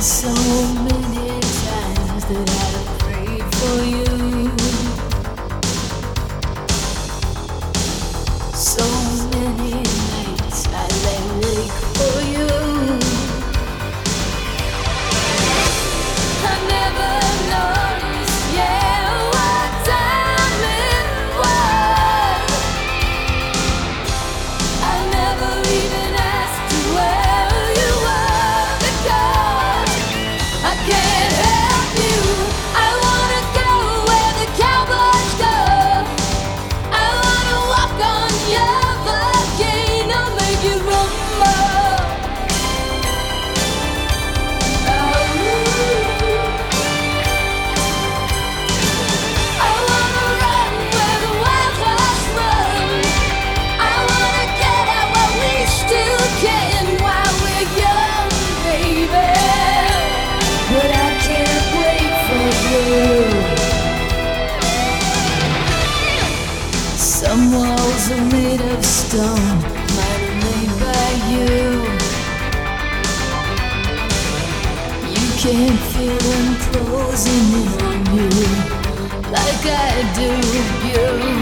So many times that I prayed for you. So many nights I lay awake for you. I never noticed, yeah, what time it was. I never even asked you where you were because I can't help you. I wanna go where the cowboys go. I wanna walk on your volcano, make you rumble. I wanna run where the wild horse runs. I wanna get out while we still can, while we're young, baby. But I can't wait for you. Some walls are made of stone, mine are made by you. You can't feel them closing in on you like I do you.